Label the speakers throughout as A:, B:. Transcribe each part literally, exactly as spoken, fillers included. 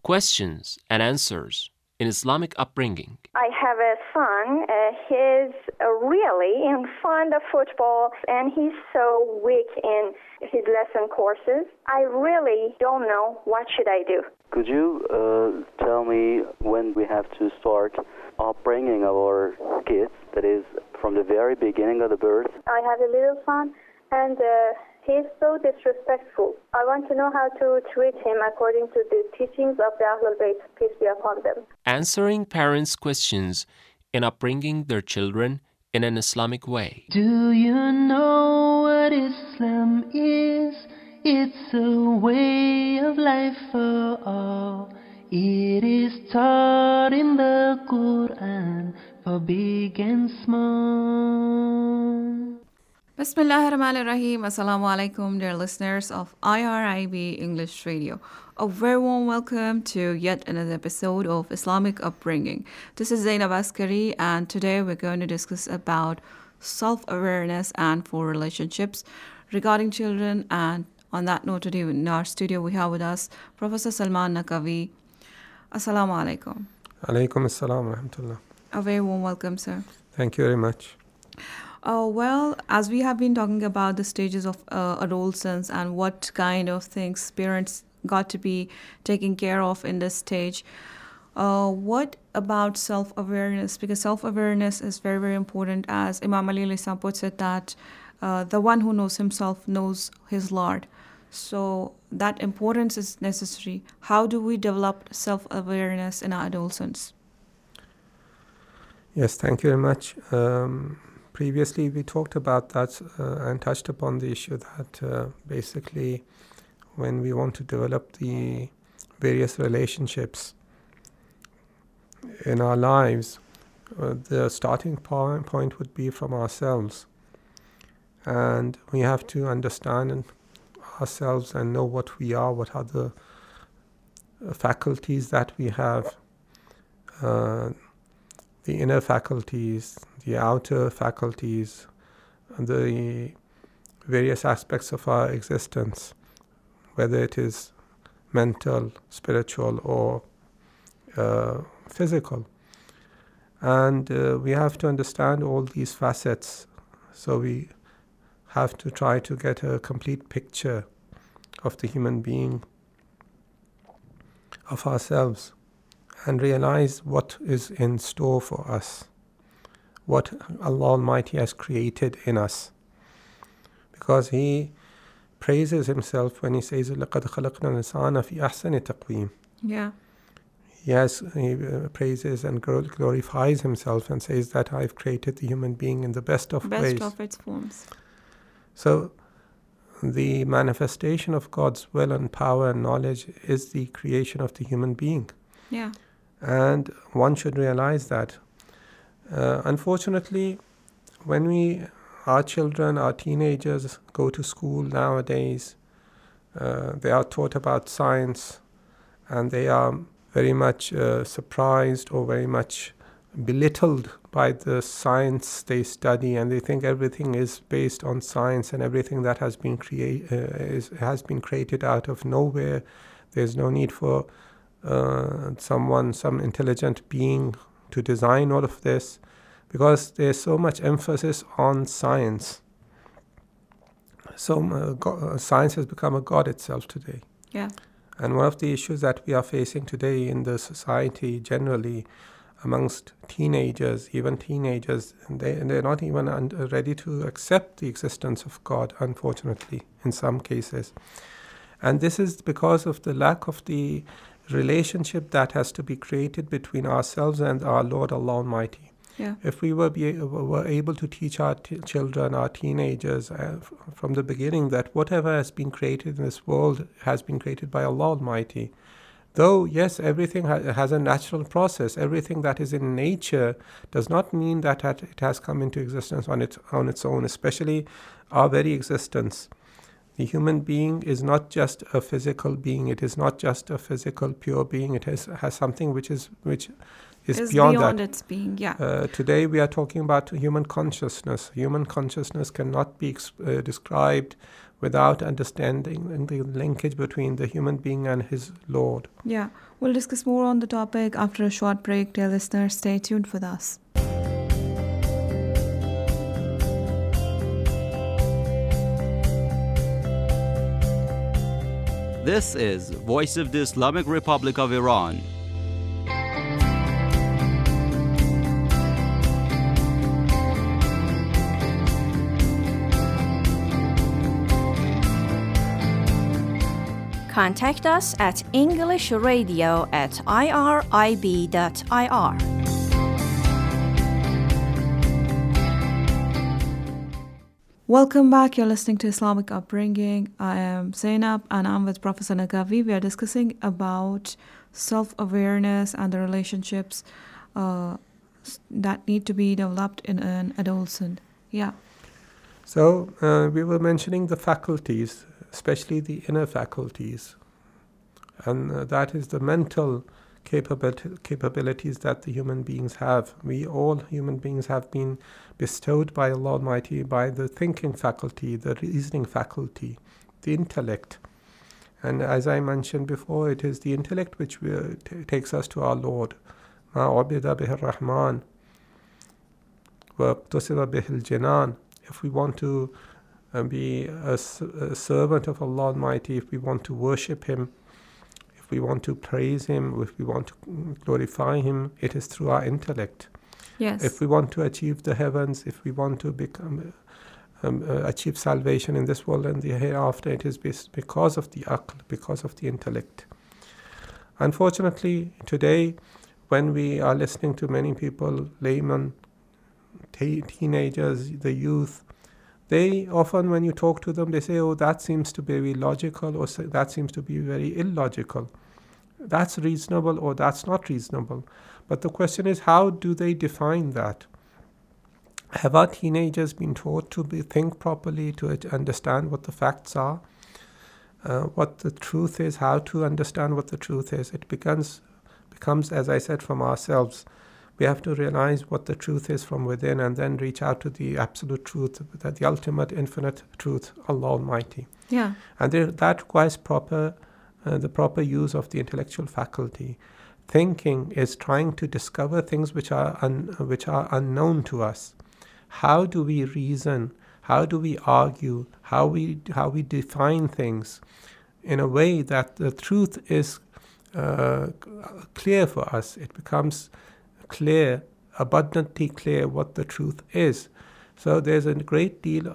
A: questions and answers in Islamic upbringing.
B: I have a son. Uh, he's uh, really in fond of football, and he's so weak in his lesson courses. I really don't know what should I do.
C: Could you uh, tell me when we have to start upbringing our kids, that is, from the very beginning of the birth?
B: I have a little son, and uh, he's so disrespectful. I want to know how to treat him according to the teachings of the Ahlul Bayt, peace be upon them.
A: Answering parents' questions in upbringing their children in an Islamic way.
D: Do you know what Islam is? It's a way of life for all. It is taught in the Quran for big and small.
E: Bismillahir Rahmanir Rahim. Assalamu alaikum, dear listeners of I R I B English Radio. A very warm welcome to yet another episode of Islamic Upbringing. This is Zainab Askari, and today we're going to discuss about self-awareness and for relationships regarding children. And on that note, today in our studio we have with us Professor Salman Naqvi. Assalamu alaikum.
F: Alaikum assalam wa rahmatullah.
E: A very warm welcome, sir.
F: Thank you very much.
E: Uh, well, as we have been talking about the stages of uh, adolescence and what kind of things parents got to be taking care of in this stage, uh, what about self-awareness? Because self-awareness is very, very important. As Imam Ali alayhi salam puts it, that uh, the one who knows himself knows his Lord. So that importance is necessary. How do we develop self-awareness in our adolescence?
F: Yes, thank you very much. Um, previously, we talked about that uh, and touched upon the issue that uh, basically when we want to develop the various relationships in our lives, uh, the starting point, point would be from ourselves. And we have to understand ourselves and know what we are, what are the uh, faculties that we have, uh, the inner faculties, the outer faculties, the various aspects of our existence, whether it is mental, spiritual, or uh, physical. And uh, we have to understand all these facets, so we have to try to get a complete picture of the human being, of ourselves, and realize what is in store for us, what Allah Almighty has created in us. Because He praises Himself when He says, لَقَدْ خَلَقْنَا الْإِنسَانَ فِي أَحْسَنِ تَقْوِيمٍ.
E: Yeah.
F: He has, He uh, praises and glorifies Himself and says that I've created the human being in the best of
E: best
F: ways.
E: Best of its forms.
F: So, the manifestation of God's will and power and knowledge is the creation of the human being.
E: Yeah.
F: And one should realize that. Uh, unfortunately, when we, our children, our teenagers go to school nowadays, uh, they are taught about science, and they are very much uh, surprised or very much belittled by the science they study, and they think everything is based on science and everything that has been create uh, is has been created out of nowhere. There's no need for uh, someone, some intelligent being to design all of this, because there's so much emphasis on science. So uh, God, uh, science has become a god itself today.
E: Yeah.
F: And one of the issues that we are facing today in the society generally, amongst teenagers, even teenagers, they, they're not even un- ready to accept the existence of God, unfortunately, in some cases. And this is because of the lack of the relationship that has to be created between ourselves and our Lord Allah Almighty.
E: Yeah.
F: If we were, be, were able to teach our t- children, our teenagers, uh, f- from the beginning that whatever has been created in this world has been created by Allah Almighty. Though, yes, everything ha- has a natural process. Everything that is in nature does not mean that it has come into existence on its, on its own, especially our very existence. The human being is not just a physical being. It is not just a physical, pure being. It has, has something which is which is
E: It's
F: beyond,
E: beyond
F: that.
E: its being, yeah.
F: Uh, today we are talking about human consciousness. Human consciousness cannot be ex- uh, described without understanding the linkage between the human being and his Lord.
E: Yeah, we'll discuss more on the topic after a short break. Dear listeners, stay tuned with us.
G: This is Voice of the Islamic Republic of Iran.
H: Contact us at englishradio at irib dot ir.
E: Welcome back. You're listening to Islamic Upbringing. I am Zainab and I'm with Professor Nagavi. We are discussing about self-awareness and the relationships uh, that need to be developed in an adolescent. Yeah.
F: So uh, we were mentioning the faculties, especially the inner faculties. And uh, that is the mental capability, capabilities that the human beings have. We all human beings have been bestowed by Allah Almighty by the thinking faculty, the reasoning faculty, the intellect. And as I mentioned before, it is the intellect which we, t- takes us to our Lord. مَا عُبِدَ بِهِ الرَّحْمَنِ وَاقْتُصِبَ بِهِ الْجِنَانِ. If we want to uh, be a, a servant of Allah Almighty, if we want to worship Him, if we want to praise Him, if we want to glorify Him, it is through our intellect.
E: Yes.
F: If we want to achieve the heavens, if we want to become, um, uh, achieve salvation in this world and the hereafter, it is because of the aql, because of the intellect. Unfortunately, today, when we are listening to many people, laymen, te- teenagers, the youth, they often, when you talk to them, they say, oh, that seems to be very logical, or that seems to be very illogical. That's reasonable, or that's not reasonable. But the question is, how do they define that? Have our teenagers been taught to be, think properly, to understand what the facts are, uh, what the truth is, how to understand what the truth is? It becomes, becomes, as I said, from ourselves. We have to realize what the truth is from within and then reach out to the absolute truth, that the ultimate infinite truth, Allah Almighty.
E: Yeah.
F: And there, that requires proper, uh, the proper use of the intellectual faculty. Thinking is trying to discover things which are un, which are unknown to us. How do we reason? How do we argue? How we how we define things in a way that the truth is uh, clear for us? It becomes clear, abundantly clear what the truth is. So there's a great deal uh,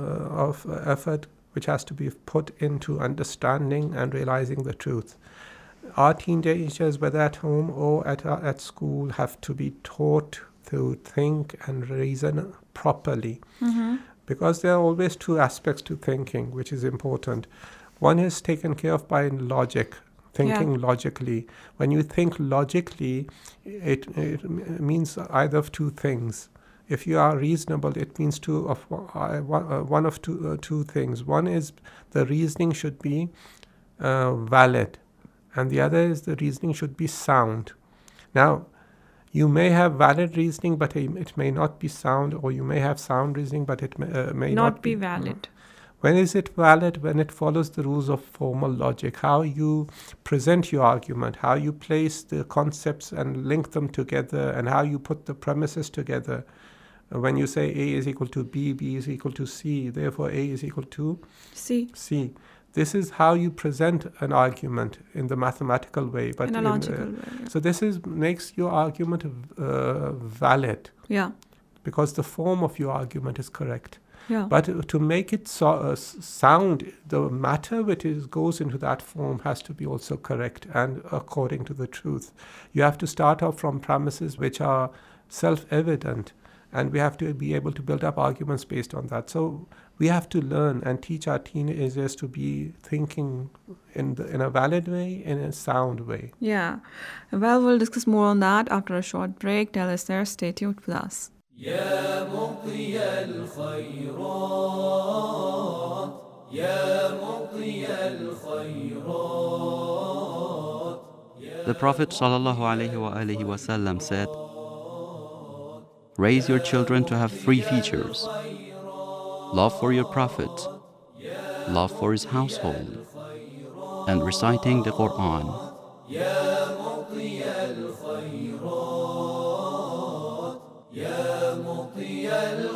F: of effort which has to be put into understanding and realizing the truth. Our teenagers, whether at home or at uh, at school, have to be taught to think and reason properly. Mm-hmm. Because there are always two aspects to thinking, which is important. One is taken care of by logic, thinking yeah. logically. When you think logically, it, it means either of two things. If you are reasonable, it means two of uh, one of two uh, two things. One is the reasoning should be uh, valid, and the other is the reasoning should be sound. Now, you may have valid reasoning, but it may not be sound, or you may have sound reasoning, but it may, uh, may not,
E: not be valid.
F: When is it valid? When it follows the rules of formal logic, how you present your argument, how you place the concepts and link them together, and how you put the premises together. When you say A is equal to B, B is equal to C, therefore A is equal to
E: C.
F: C. This is how you present an argument in the mathematical way. But
E: in a logical in, uh, way. Yeah.
F: So this is makes your argument uh, valid.
E: Yeah.
F: Because the form of your argument is correct.
E: Yeah.
F: But to make it so, uh, sound, the matter which is, goes into that form has to be also correct and according to the truth. You have to start off from premises which are self-evident, and we have to be able to build up arguments based on that. So we have to learn and teach our teenagers to be thinking in the, in a valid way, in a sound way.
E: Yeah. Well, we'll discuss more on that after a short break. Dear listeners, stay tuned with us.
I: يا مطي الخيرات يا مطي الخيرات.
G: The Prophet ﷺ said, raise your children to have three features: love for your Prophet, love for his household, and reciting the Quran.
I: يا مطي الخيرات يا مطي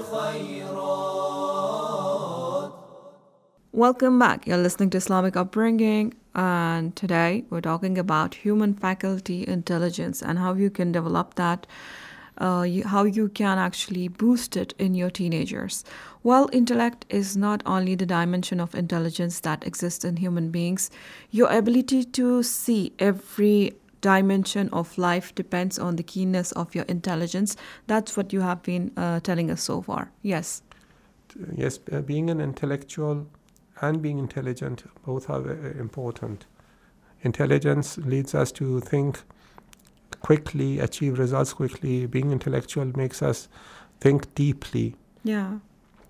I: الخيرات.
E: Welcome back. You're listening to Islamic Upbringing, and today we're talking about human faculty intelligence and how you can develop that, uh, you, how you can actually boost it in your teenagers. Well, intellect is not only the dimension of intelligence that exists in human beings. Your ability to see every dimension of life depends on the keenness of your intelligence. That's what you have been uh, telling us so far. Yes.
F: Yes, uh, being an intellectual and being intelligent both are very important. Intelligence leads us to think quickly, achieve results quickly. Being intellectual makes us think deeply.
E: Yeah.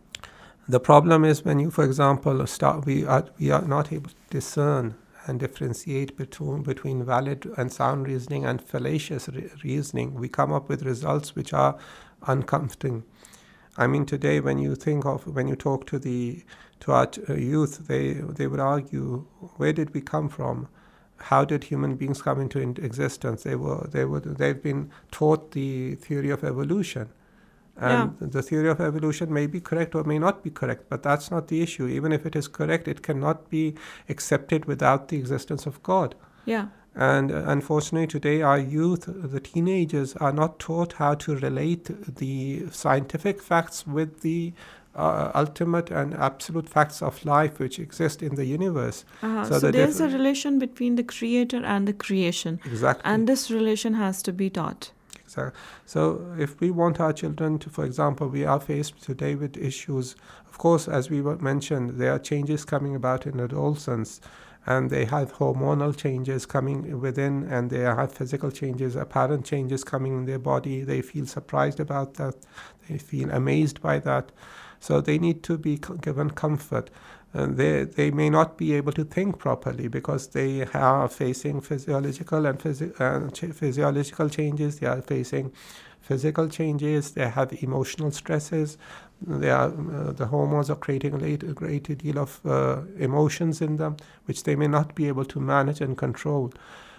F: The problem is when you, for example, start, we are we are not able to discern and differentiate between between valid and sound reasoning and fallacious re- reasoning. We come up with results which are uncomforting. I mean, today when you think of when you talk to the to our t- uh, youth, they they would argue, where did we come from? How did human beings come into in- existence? They were they would they've been taught the theory of evolution. And yeah. The theory of evolution may be correct or may not be correct, but that's not the issue. Even if it is correct, it cannot be accepted without the existence of God.
E: Yeah.
F: And uh, unfortunately, today our youth, the teenagers, are not taught how to relate the scientific facts with the uh, ultimate and absolute facts of life which exist in the universe.
E: Uh-huh. So, so there's a relation between the creator and the creation.
F: Exactly.
E: And this relation has to be taught.
F: So, so if we want our children to, for example, we are faced today with issues. Of course, as we mentioned, there are changes coming about in adolescence, and they have hormonal changes coming within, and they have physical changes, apparent changes coming in their body. They feel surprised about that. They feel amazed by that. So they need to be given comfort. And they they may not be able to think properly because they are facing physiological and phys- uh, ch- physiological changes. They are facing physical changes. They have emotional stresses. They are uh, the hormones are creating a, late, a great deal of uh, emotions in them, which they may not be able to manage and control.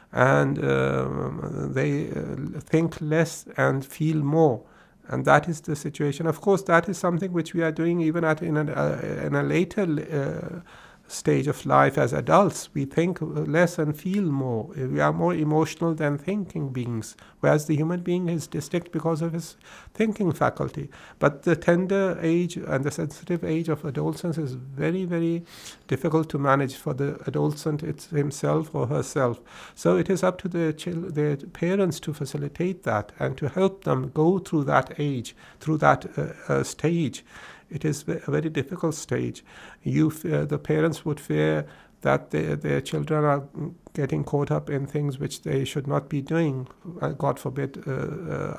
F: And uh, they uh, think less and feel more. And that is the situation. Of course, that is something which we are doing even at in a, uh, in a later uh, stage of life as adults. We think less and feel more. We are more emotional than thinking beings, whereas the human being is distinct because of his thinking faculty. But the tender age and the sensitive age of adolescence is very, very difficult to manage for the adolescent it's himself or herself. So it is up to the chil- their parents to facilitate that and to help them go through that age, through that uh, uh, stage. It is a very difficult stage. You, uh, the parents would fear that their, their children are getting caught up in things which they should not be doing. Uh, God forbid, uh, uh,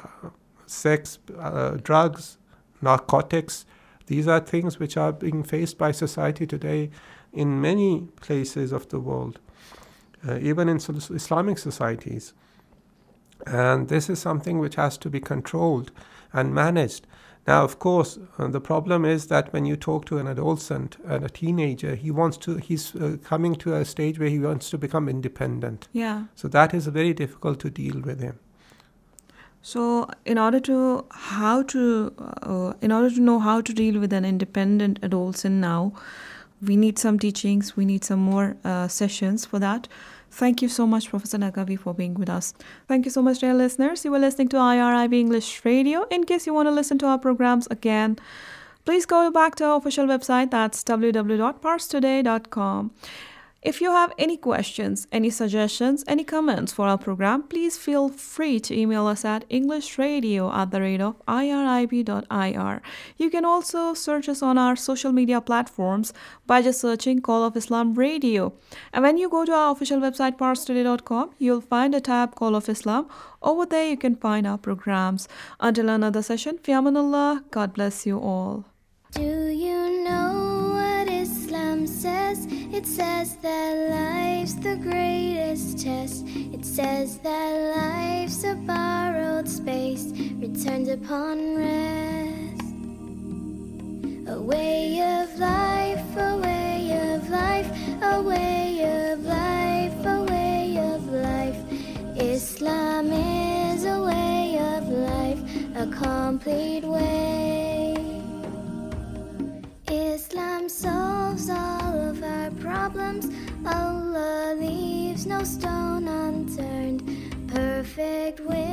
F: sex, uh, drugs, narcotics. These are things which are being faced by society today in many places of the world, uh, even in Islamic societies. And this is something which has to be controlled and managed. Now, of course, uh, the problem is that when you talk to an adolescent and a teenager, he wants to, he's uh, coming to a stage where he wants to become independent.
E: Yeah.
F: So that is very difficult to deal with him.
E: So, in order to how to, uh, in order to know how to deal with an independent adolescent now, we need some teachings. We need some more uh, sessions for that. Thank you so much, Professor Naqvi, for being with us. Thank you so much, dear listeners. You were listening to I R I B English Radio. In case you want to listen to our programs again, please go back to our official website. That's w w w dot pars today dot com. If you have any questions, any suggestions, any comments for our program, please feel free to email us at englishradio at the rate of irib dot I R. You can also search us on our social media platforms by just searching Call of Islam Radio. And when you go to our official website, pars today dot com, you'll find a tab Call of Islam. Over there, you can find our programs. Until another session, fi amanillah, God bless you all.
J: Do you know what Islam says? It says that life's the greatest test. It says that life's a borrowed space, returned upon rest. A way of life, a way of complete way. Islam solves all of our problems. Allah leaves no stone unturned. Perfect way.